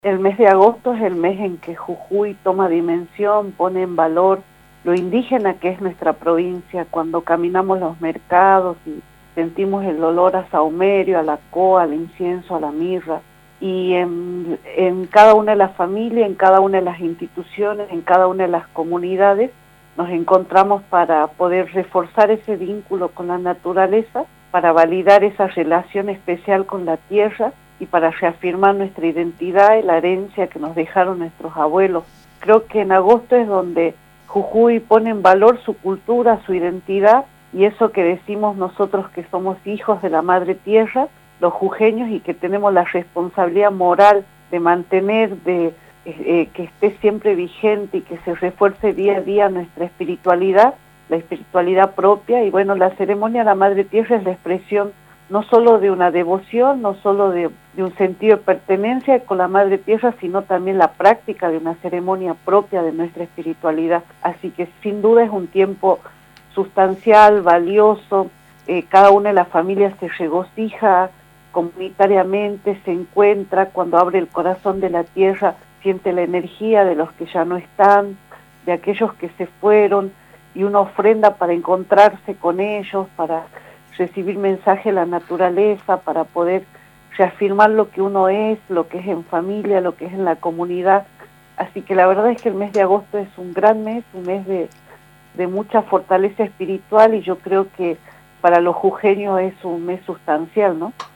El mes de agosto es el mes en que Jujuy toma dimensión, pone en valor lo indígena que es nuestra provincia. Cuando caminamos los mercados y sentimos el olor a sahumerio, a la coa, al incienso, a la mirra, y en cada una de las familias, en cada una de las instituciones, en cada una de las comunidades, nos encontramos para poder reforzar ese vínculo con la naturaleza, para validar esa relación especial con la tierra y para reafirmar nuestra identidad y la herencia que nos dejaron nuestros abuelos. Creo que en agosto es donde Jujuy pone en valor su cultura, su identidad, y eso que decimos nosotros que somos hijos de la madre tierra, los jujeños, y que tenemos la responsabilidad moral de mantener, que esté siempre vigente y que se refuerce día a día nuestra espiritualidad, la espiritualidad propia. Y bueno, la ceremonia a la madre tierra es la expresión no solo de una devoción, no solo de un sentido de pertenencia con la madre tierra, sino también la práctica de una ceremonia propia de nuestra espiritualidad. Así que sin duda es un tiempo sustancial, valioso. Cada una de las familias se regocija comunitariamente, se encuentra, cuando abre el corazón de la tierra, siente la energía de los que ya no están, de aquellos que se fueron, y una ofrenda para encontrarse con ellos, para recibir mensaje de la naturaleza, para poder reafirmar lo que uno es, lo que es en familia, lo que es en la comunidad. Así que la verdad es que el mes de agosto es un gran mes, un mes de mucha fortaleza espiritual, y yo creo que para los jujeños es un mes sustancial, ¿no?